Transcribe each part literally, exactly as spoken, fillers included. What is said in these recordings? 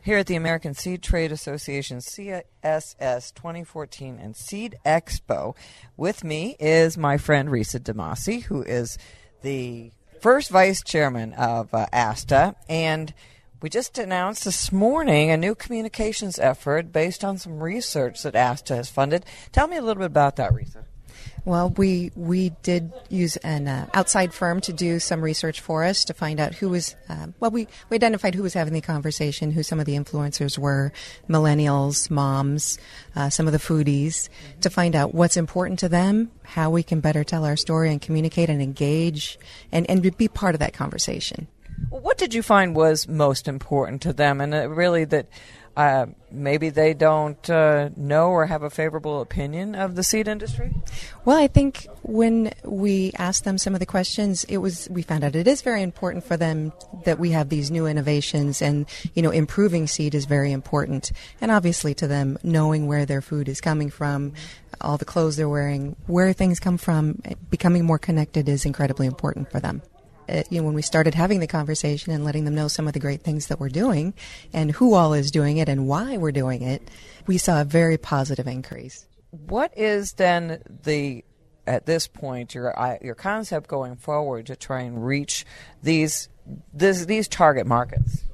here at the American Seed Trade Association C S S twenty fourteen and Seed Expo. With me is my friend Risa Damasi, who is the first vice chairman of uh, ASTA, and we just announced this morning a new communications effort based on some research that ASTA has funded. Tell me a little bit about that, Risa. Well, we we did use an uh, outside firm to do some research for us to find out who was, uh, well, we, we identified who was having the conversation, who some of the influencers were, millennials, moms, uh, some of the foodies, to find out what's important to them, how we can better tell our story and communicate and engage and, and be part of that conversation. Well, what did you find was most important to them, and uh, really that uh, maybe they don't uh, know or have a favorable opinion of the seed industry? Well, I think when we asked them some of the questions, it was we found out it is very important for them that we have these new innovations, and you know, improving seed is very important, and obviously to them, knowing where their food is coming from, all the clothes they're wearing, where things come from, becoming more connected is incredibly important for them. Uh, you know, when we started having the conversation and letting them know some of the great things that we're doing and who all is doing it and why we're doing it, we saw a very positive increase. What is then the, at this point, your uh, your concept going forward to try and reach these this, these target markets?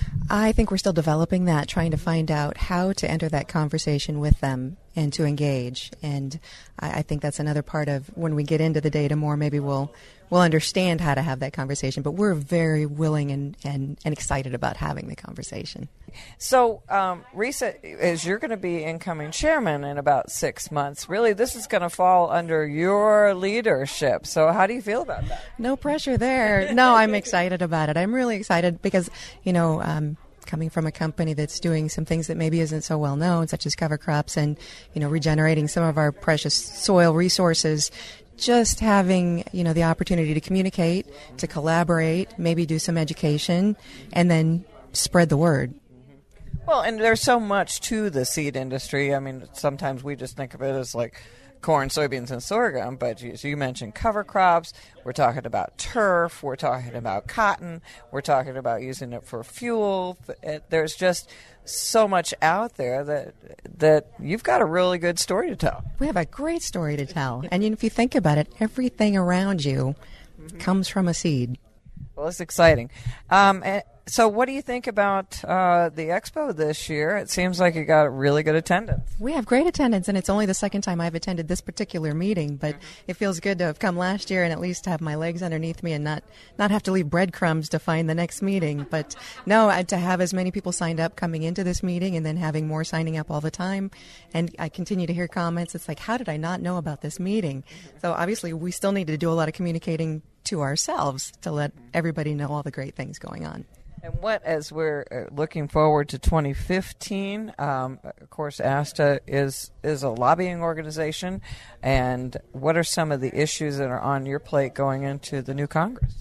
I think we're still developing that, trying to find out how to enter that conversation with them and to engage. And I, I think that's another part of when we get into the data more, maybe we'll we'll understand how to have that conversation. But we're very willing and, and, and excited about having the conversation. So, um, Risa, as you're going to be incoming chairman in about six months, really this is going to fall under your leadership. So how do you feel about that? No pressure there. No, I'm excited about it. I'm really excited because, you know, um, coming from a company that's doing some things that maybe isn't so well known, such as cover crops and, you know, regenerating some of our precious soil resources, just having, you know, the opportunity to communicate, to collaborate, maybe do some education, and then spread the word. Well, and there's so much to the seed industry. I mean, sometimes we just think of it as like corn, soybeans, and sorghum, but you, so you mentioned cover crops. We're talking about turf. We're talking about cotton. We're talking about using it for fuel. It, there's just so much out there that that you've got a really good story to tell. We have a great story to tell. And you know, if you think about it, everything around you mm-hmm. comes from a seed. Well, it's exciting. Um, and so what do you think about uh, the expo this year? It seems like you got really good attendance. We have great attendance, and it's only the second time I've attended this particular meeting, but mm-hmm. it feels good to have come last year and at least have my legs underneath me and not, not have to leave breadcrumbs to find the next meeting. But no, uh, to have as many people signed up coming into this meeting and then having more signing up all the time, and I continue to hear comments. It's like, how did I not know about this meeting? Mm-hmm. So obviously we still need to do a lot of communicating to ourselves to let everybody know all the great things going on. And what, as we're uh, looking forward to twenty fifteen, um, of course, ASTA is is a lobbying organization, and what are some of the issues that are on your plate going into the new Congress?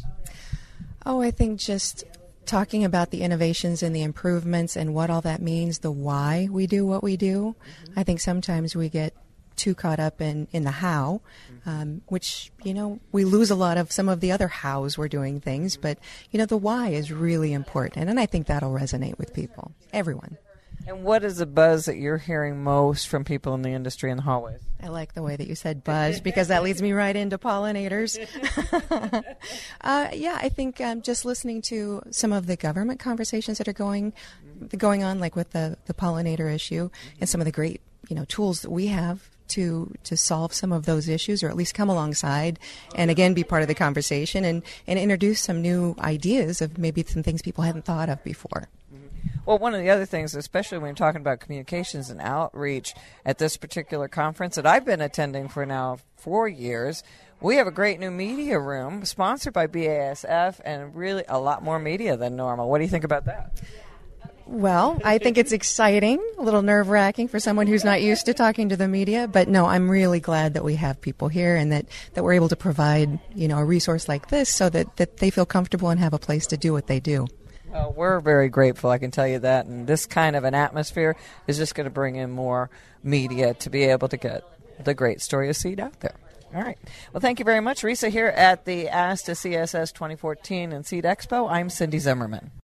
Oh, I think just talking about the innovations and the improvements and what all that means, the why we do what we do. Mm-hmm. I think sometimes we get too caught up in, in the how, um, which, you know, we lose a lot of some of the other hows we're doing things. But, you know, the why is really important. And I think that'll resonate with people, everyone. And what is the buzz that you're hearing most from people in the industry in the hallways? I like the way that you said buzz because that leads me right into pollinators. uh, yeah, I think um, just listening to some of the government conversations that are going going on, like with the, the pollinator issue and some of the great, you know, tools that we have to to solve some of those issues, or at least come alongside and again be part of the conversation and, and introduce some new ideas of maybe some things people hadn't thought of before. Well, one of the other things, especially when you're talking about communications and outreach at this particular conference that I've been attending for now four years, we have a great new media room sponsored by B A S F and really a lot more media than normal. What do you think about that? Well, I think it's exciting, a little nerve-wracking for someone who's not used to talking to the media. But no, I'm really glad that we have people here and that, that we're able to provide, you know, a resource like this so that, that they feel comfortable and have a place to do what they do. Uh, we're very grateful, I can tell you that. And this kind of an atmosphere is just going to bring in more media to be able to get the great story of seed out there. All right. Well, thank you very much, Risa, here at the ASTA C S S twenty fourteen and Seed Expo. I'm Cindy Zimmerman.